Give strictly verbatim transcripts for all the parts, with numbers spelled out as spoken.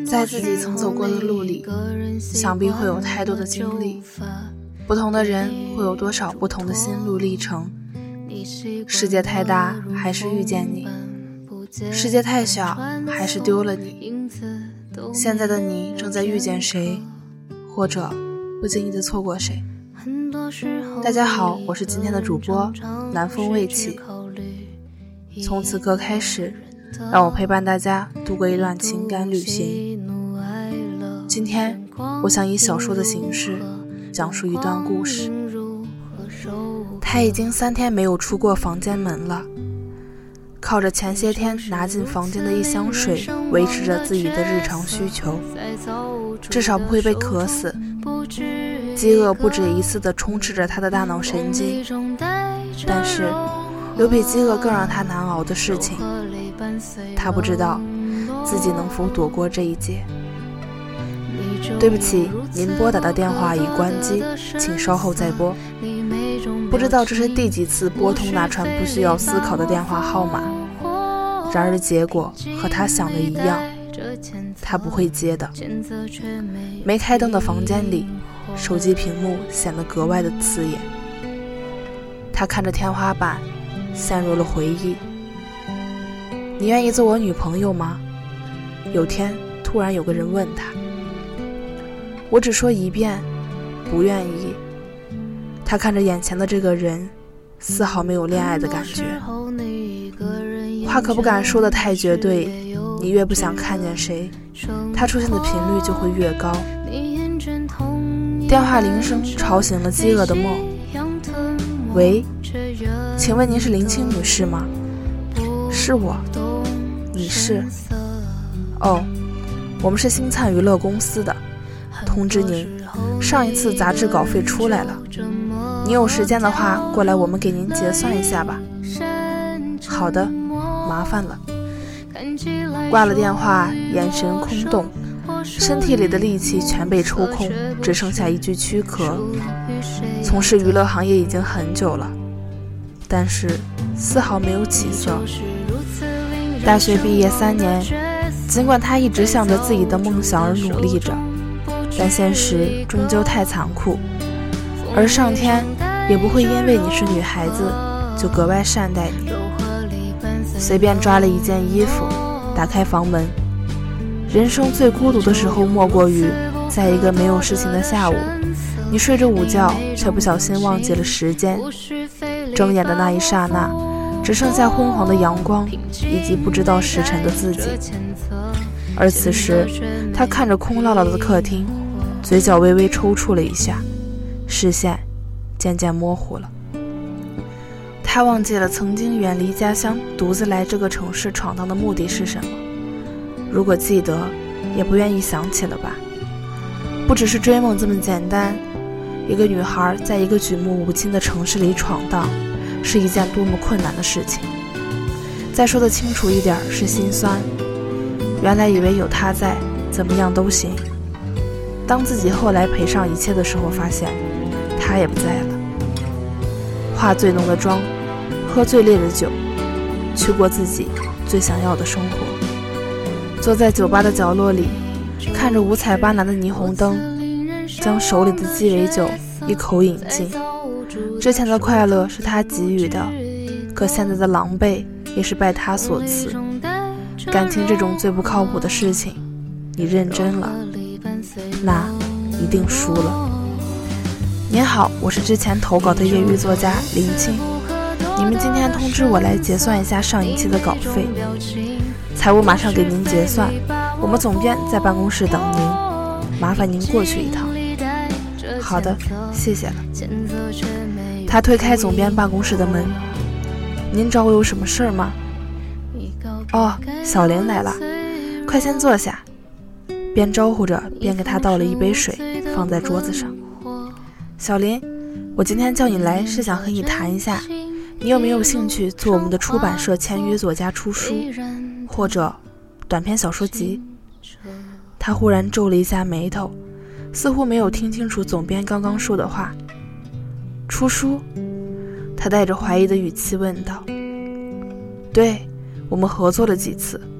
在自己曾走过的路里，想必会有太多的经历，不同的人会有多少不同的心路历程。世界太大，还是遇见你；世界太小，还是丢了你。现在的你正在遇见谁，或者不经意的错过谁。大家好，我是今天的主播南风未起。从此刻开始，让我陪伴大家度过一段情感旅行。今天我想以小说的形式讲述一段故事。他已经三天没有出过房间门了，靠着前些天拿进房间的一箱水维持着自己的日常需求，至少不会被渴死。饥饿不止一次地充斥着他的大脑神经，但是有比饥饿更让他难熬的事情，他不知道自己能否躲过这一劫。对不起，您拨打的电话已关机，请稍后再拨。不知道这是第几次拨通那串不需要思考的电话号码，然而结果和他想的一样，他不会接的。没开灯的房间里，手机屏幕显得格外的刺眼。他看着天花板，陷入了回忆。你愿意做我女朋友吗？有天突然有个人问他。我只说一遍，不愿意。他看着眼前的这个人，丝毫没有恋爱的感觉。话可不敢说得太绝对，你越不想看见谁，他出现的频率就会越高。电话铃声吵醒了饥饿的梦。喂，请问您是林青女士吗？是我。你是？哦，我们是星灿娱乐公司的。通知您，上一次杂志稿费出来了，你有时间的话过来我们给您结算一下吧。好的，麻烦了。挂了电话，眼神空洞，身体里的力气全被抽空，只剩下一具躯壳。从事娱乐行业已经很久了，但是丝毫没有起色。大学毕业三年，尽管他一直向着自己的梦想而努力着，但现实终究太残酷，而上天也不会因为你是女孩子就格外善待你。随便抓了一件衣服，打开房门。人生最孤独的时候莫过于在一个没有事情的下午，你睡着午觉却不小心忘记了时间，睁眼的那一刹那只剩下昏黄的阳光以及不知道时辰的自己。而此时他看着空落落的客厅，嘴角微微抽搐了一下，视线渐渐模糊了。他忘记了曾经远离家乡独自来这个城市闯荡的目的是什么，如果记得也不愿意想起了吧。不只是追梦这么简单，一个女孩在一个举目无亲的城市里闯荡是一件多么困难的事情。再说得清楚一点，是心酸。原来以为有他在，怎么样都行。当自己后来赔上一切的时候，发现他也不在了。化最浓的妆，喝最烈的酒，去过自己最想要的生活。坐在酒吧的角落里，看着五彩斑斓的霓虹灯，将手里的鸡尾酒一口饮尽。之前的快乐是他给予的，可现在的狼狈也是拜他所赐。感情这种最不靠谱的事情，你认真了，那一定输了。您好，我是之前投稿的业余作家林青，你们今天通知我来结算一下上一期的稿费，财务马上给您结算，我们总编在办公室等您，麻烦您过去一趟。好的，谢谢了。他推开总编办公室的门。您找我有什么事儿吗？哦，小玲来了，快先坐下。边招呼着边给他倒了一杯水，放在桌子上。小林，我今天叫你来是想和你谈一下，你有没有兴趣做我们的出版社签约作家出书，或者短篇小说集？他忽然皱了一下眉头，似乎没有听清楚总编刚刚说的话。出书？他带着怀疑的语气问道。对，我们合作了几次，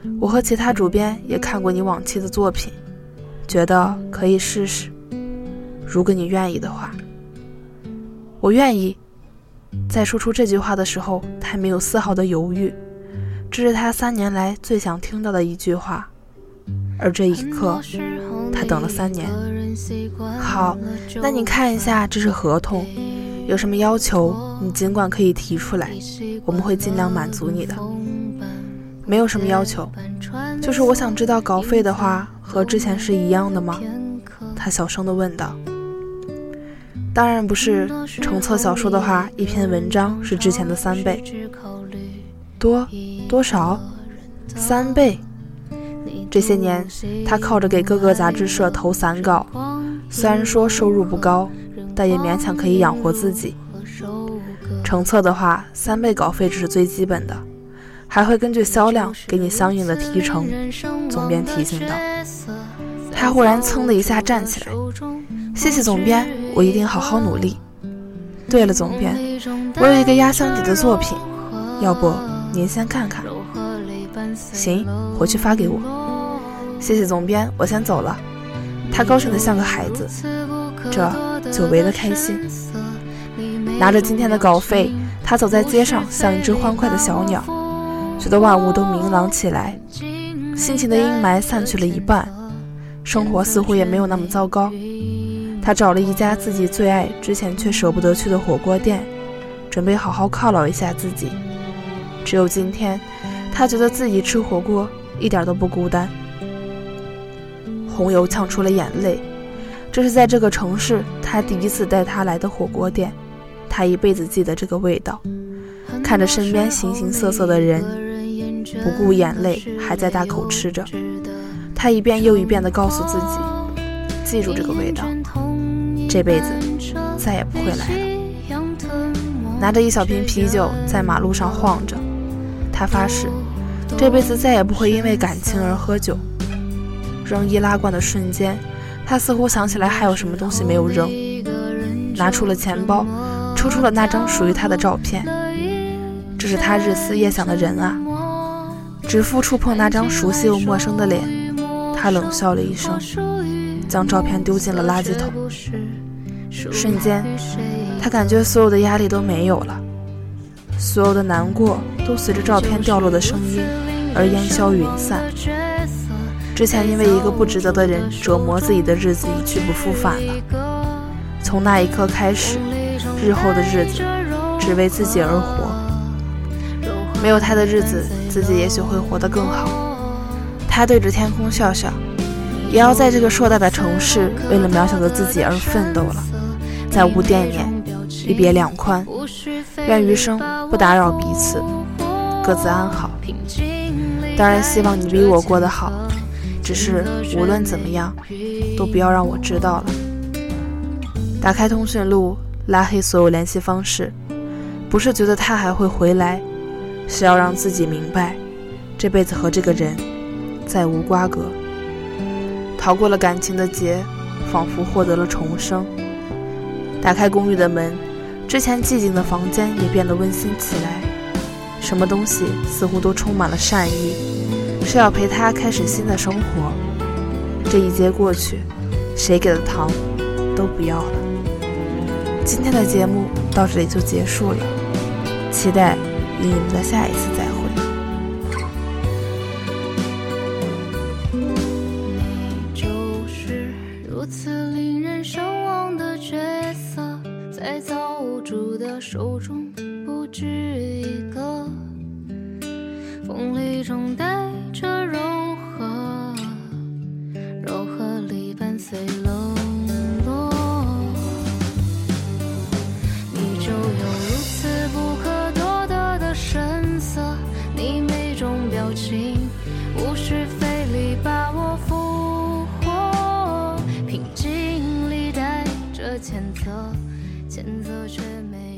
我和其他主编也看过你往期的作品，觉得可以试试，如果你愿意的话。我愿意。在说出这句话的时候，他没有丝毫的犹豫，这是他三年来最想听到的一句话，而这一刻他等了三年。好，那你看一下，这是合同，有什么要求你尽管可以提出来，我们会尽量满足你的。没有什么要求，就是我想知道稿费的话和之前是一样的吗？他小声地问道。当然不是，成册小说的话，一篇文章是之前的三倍。多多少？三倍。这些年他靠着给各个杂志社投散稿，虽然说收入不高，但也勉强可以养活自己。成册的话，三倍稿费只是最基本的，还会根据销量给你相应的提成。总编提醒道。他忽然噌的一下站起来，谢谢总编，我一定好好努力。对了，总编，我有一个压箱底的作品，要不您先看看。行，回去发给我。谢谢总编，我先走了。他高兴得像个孩子，这久违的开心。拿着今天的稿费，他走在街上，像一只欢快的小鸟，觉得万物都明朗起来，心情的阴霾散去了一半，生活似乎也没有那么糟糕。他找了一家自己最爱之前却舍不得去的火锅店，准备好好犒劳一下自己。只有今天，他觉得自己吃火锅一点都不孤单。红油呛出了眼泪，这是在这个城市他第一次带他来的火锅店，他一辈子记得这个味道。看着身边形形色色的人，不顾眼泪还在大口吃着，他一遍又一遍地告诉自己，记住这个味道，这辈子再也不会来了。拿着一小瓶啤酒在马路上晃着，他发誓这辈子再也不会因为感情而喝酒。扔易拉罐的瞬间，他似乎想起来还有什么东西没有扔，拿出了钱包，抽出了那张属于他的照片。这是他日思夜想的人啊！指腹触碰那张熟悉又陌生的脸，他冷笑了一声，将照片丢进了垃圾桶。瞬间，他感觉所有的压力都没有了，所有的难过都随着照片掉落的声音而烟消云散。之前因为一个不值得的人折磨自己的日子一去不复返了。从那一刻开始，日后的日子只为自己而活。没有他的日子，自己也许会活得更好。他对着天空笑笑，也要在这个硕大的城市为了渺小的自己而奋斗了。再无惦念，一别两宽，愿余生不打扰彼此，各自安好。当然希望你比我过得好，只是无论怎么样都不要让我知道了。打开通讯录，拉黑所有联系方式，不是觉得他还会回来，是要让自己明白这辈子和这个人再无瓜葛。逃过了感情的劫，仿佛获得了重生。打开公寓的门，之前寂静的房间也变得温馨起来，什么东西似乎都充满了善意，是要陪他开始新的生活。这一劫过去，谁给的糖都不要了。今天的节目到这里就结束了，期待与你们的下一次再会。 你就是如此令人神往的角色，在造物主的手中不止一个，锋利中带着柔和，柔和里伴随冷落。你就有如此不可多得的神色，你每种表情无需费力把我俘获，平静里带着谴责，谴责却没